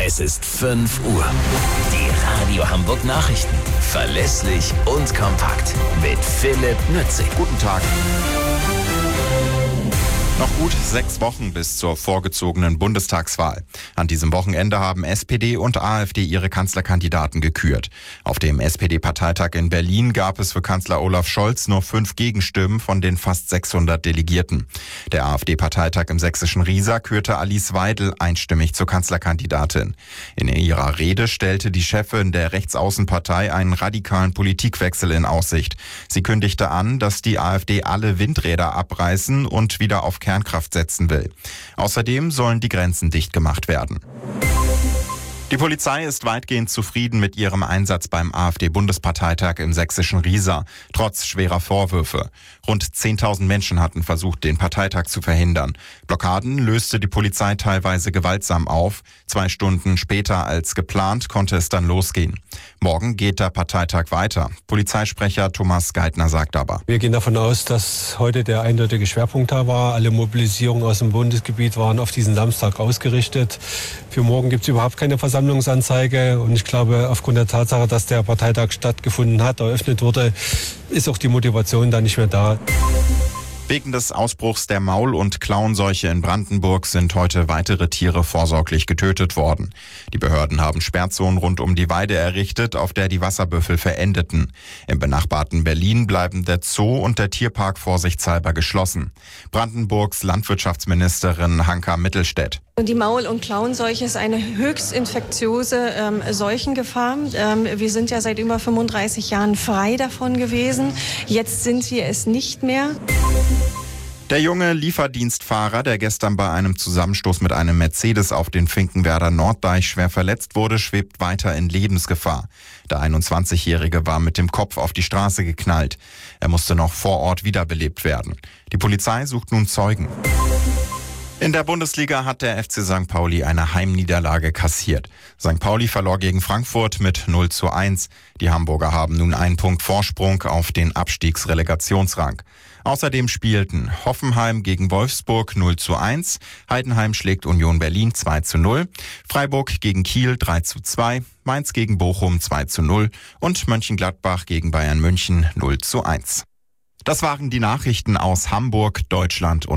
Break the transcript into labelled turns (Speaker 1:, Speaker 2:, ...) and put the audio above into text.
Speaker 1: Es ist 5 Uhr. Die Radio Hamburg Nachrichten. Verlässlich und kompakt. Mit Philipp Nützig.
Speaker 2: Guten Tag. Noch gut 6 Wochen bis zur vorgezogenen Bundestagswahl. An diesem Wochenende haben SPD und AfD ihre Kanzlerkandidaten gekürt. Auf dem SPD-Parteitag in Berlin gab es für Kanzler Olaf Scholz nur 5 Gegenstimmen von den fast 600 Delegierten. Der AfD-Parteitag im sächsischen Riesa kürte Alice Weidel einstimmig zur Kanzlerkandidatin. In ihrer Rede stellte die Chefin der Rechtsaußenpartei einen radikalen Politikwechsel in Aussicht. Sie kündigte an, dass die AfD alle Windräder abreißen und wieder auf Kernkraft setzen will. Außerdem sollen die Grenzen dicht gemacht werden. Die Polizei ist weitgehend zufrieden mit ihrem Einsatz beim AfD-Bundesparteitag im sächsischen Riesa, trotz schwerer Vorwürfe. Rund 10.000 Menschen hatten versucht, den Parteitag zu verhindern. Blockaden löste die Polizei teilweise gewaltsam auf. 2 Stunden später als geplant konnte es dann losgehen. Morgen geht der Parteitag weiter. Polizeisprecher Thomas Geithner sagt aber:
Speaker 3: Wir gehen davon aus, dass heute der eindeutige Schwerpunkt da war. Alle Mobilisierungen aus dem Bundesgebiet waren auf diesen Samstag ausgerichtet. Für morgen gibt es überhaupt keine Versammlungsanzeige. Und ich glaube, aufgrund der Tatsache, dass der Parteitag stattgefunden hat, eröffnet wurde, ist auch die Motivation da nicht mehr da.
Speaker 2: Wegen des Ausbruchs der Maul- und Klauenseuche in Brandenburg sind heute weitere Tiere vorsorglich getötet worden. Die Behörden haben Sperrzonen rund um die Weide errichtet, auf der die Wasserbüffel verendeten. Im benachbarten Berlin bleiben der Zoo und der Tierpark vorsichtshalber geschlossen. Brandenburgs Landwirtschaftsministerin Hanka Mittelstädt:
Speaker 4: Die Maul- und Klauenseuche ist eine höchst infektiöse Seuchengefahr. Wir sind ja seit über 35 Jahren frei davon gewesen. Jetzt sind wir es nicht mehr.
Speaker 2: Der junge Lieferdienstfahrer, der gestern bei einem Zusammenstoß mit einem Mercedes auf den Finkenwerder Norddeich schwer verletzt wurde, schwebt weiter in Lebensgefahr. Der 21-Jährige war mit dem Kopf auf die Straße geknallt. Er musste noch vor Ort wiederbelebt werden. Die Polizei sucht nun Zeugen. In der Bundesliga hat der FC St. Pauli eine Heimniederlage kassiert. St. Pauli verlor gegen Frankfurt mit 0:1. Die Hamburger haben nun einen Punkt Vorsprung auf den Abstiegsrelegationsrang. Außerdem spielten Hoffenheim gegen Wolfsburg 0:1, Heidenheim schlägt Union Berlin 2:0, Freiburg gegen Kiel 3:2, Mainz gegen Bochum 2:0 und Mönchengladbach gegen Bayern München 0:1. Das waren die Nachrichten aus Hamburg, Deutschland und